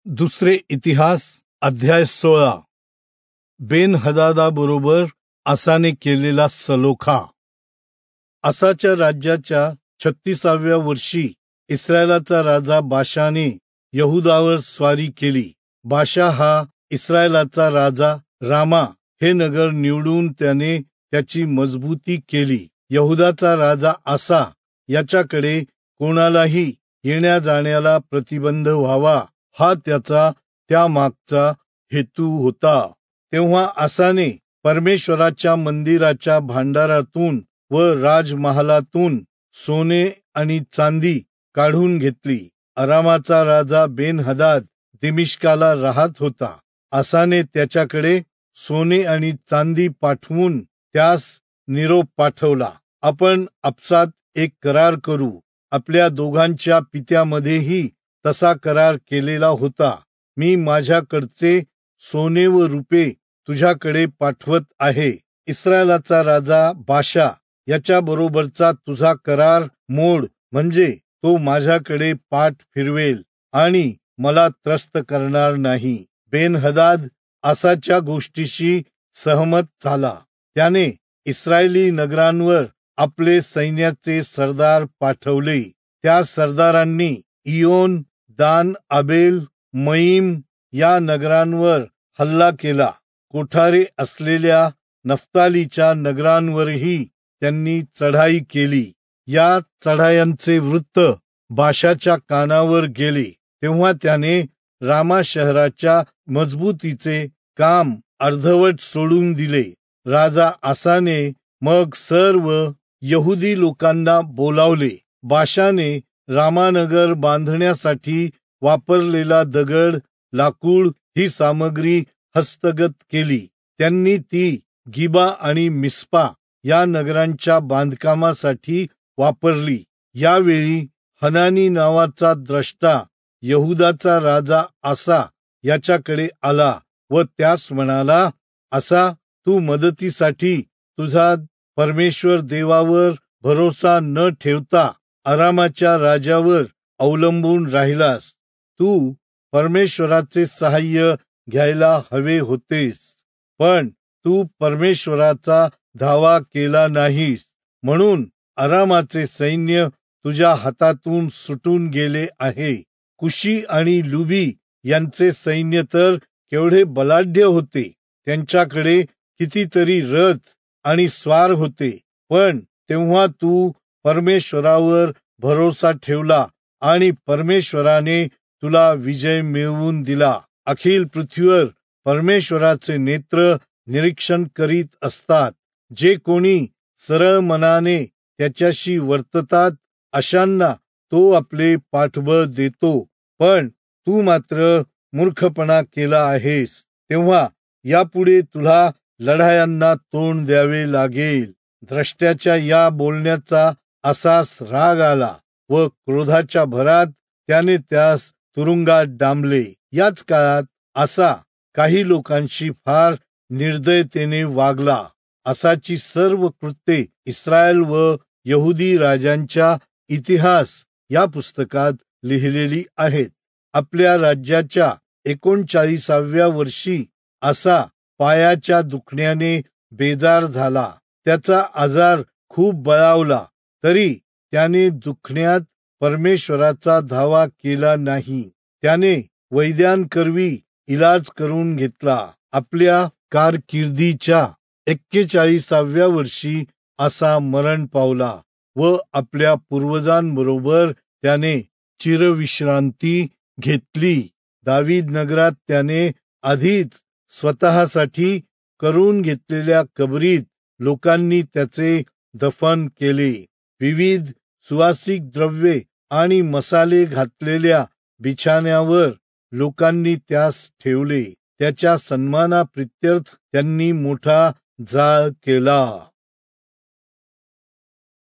दुसरे इतिहास अध्याय 16. बेन हदादाबरोबर आसाने केलेला सलोखा. आसाच्या राज्याच्या 36व्या वर्षी इस्रायलाचा राजा बाशाने यहुदावर स्वारी केली. बाशा हा इस्रायलाचा राजा. रामा हे नगर निवडून त्याने त्याची मजबूती केली. यहुदाचा राजा आसा याच्याकडे कोणालाही येण्या जाण्याला प्रतिबंध व्हावा हा त्याचा त्यामागचा हेतू होता. तेव्हा आसाने परमेश्वराच्या मंदिराच्या भांडारातून व राजमहालातून सोने आणि चांदी काढून घेतली. अरामाचा राजा बेन हदाद दिमिश्काला राहत होता. आसाने त्याच्याकडे सोने आणि चांदी पाठवून त्यास निरोप पाठवला, आपण आपसात एक करार करू. आपल्या दोघांच्या पित्यामध्येही तसा करार केलेला होता. मी माझ्याकडचे सोने व रुपे तुझ्याकडे पाठवत आहे. इस्रायलाचा राजा बाशा याच्या बरोबरचा तुझा करार मोड, म्हणजे तो माझ्याकडे पाठ फिरवेल आणि मला त्रस्त करणार नाही. बेन हदाद आसाच्या गोष्टीशी सहमत झाला. त्याने इस्रायली नगरांवर आपले सैन्याचे सरदार पाठवले. त्या सरदारांनी इयोन, दान, आबेल, मईम या नगरांवर हल्ला केला. कोठारे असलेल्या नफ्तालीच्या नगरांवरही त्यांनी चढाई केली. या चढायांचे वृत्त बाशाच्या कानावर गेले. तेव्हा त्याने रामा शहराच्या मजबूतीचे काम अर्धवट सोडून दिले. राजा आसाने मग सर्व यहुदी लोकांना बोलावले. बाशाने रामानगर बांधण्यासाठी वापरलेला दगड, लाकूड ही सामग्री हस्तगत केली. त्यांनी ती गिबा आणि मिस्पा या नगरांच्या बांधकामासाठी वापरली. यावेळी हनानी नावाचा द्रष्टा यहुदाचा राजा आसा याच्याकडे आला व त्यास म्हणाला, आसा, तू मदतीसाठी तुझा परमेश्वर देवावर भरोसा न ठेवता अरामाच्या राजावर अवलंबून राहिलास. तू परमेश्वराचे सहाय्य घ्यायला हवे होतेस, पण तू परमेश्वराचा धावा केला नाहीस. म्हणून अरामाचे सैन्य तुझ्या हातातून सुटून गेले आहे. कुशी आणि लुबी यांचे सैन्य तर केवढे बलाढ्य होते. त्यांच्याकडे कितीतरी रथ आणि स्वार होते. पण तेव्हा तू परमेश्वरावर भरोसा ठेवला आणि परमेश्वराने तुला विजय मिळवून दिला. अखिल पृथ्वीवर परमेश्वराचे नेत्र निरीक्षण करीत असतात. जे कोणी सरळ मनाने त्याच्याशी वर्ततात अशांना तो आपले पाठबळ देतो. पण तू मात्र मूर्खपणा केला आहेस. तेव्हा यापुढे तुला लढायांना तोंड द्यावे लागेल. द्रष्ट्याच्या या बोलण्याचा आसास राग आला व क्रोधाच्या भरात त्याने त्यास तुरुंगात डांबले. याच काळात आसा काही लोकांशी फार निर्दयतेने वागला. आसाची सर्व कृत्ये इस्रायल व यहुदी राजांच्या इतिहास या पुस्तकात लिहिलेली आहेत. आपल्या राज्याच्या 39व्या वर्षी आसा पायाच्या दुखण्याने बेजार झाला. त्याचा आजार खूप बळावला, तरी त्याने दुखण्यात परमेश्वराचा धावा केला नाही. त्याने वैद्यांकरवी इलाज करून घेतला. आपल्या कारकिर्दीच्या 41व्या वर्षी आसा मरण पावला व आपल्या पूर्वजांबरोबर त्याने चिरविश्रांती घेतली. दावीद नगरात त्याने आधीच स्वतःसाठी करून घेतलेल्या कबरीत लोकांनी त्याचे दफन केले. विविध सुवासिक द्रव्ये आणि मसाले घातलेल्या बिछाण्यावर लोकांनी त्यास ठेवले. त्याच्या सन्मानाप्रित्यर्थ त्यांनी मोठा जाळ केला.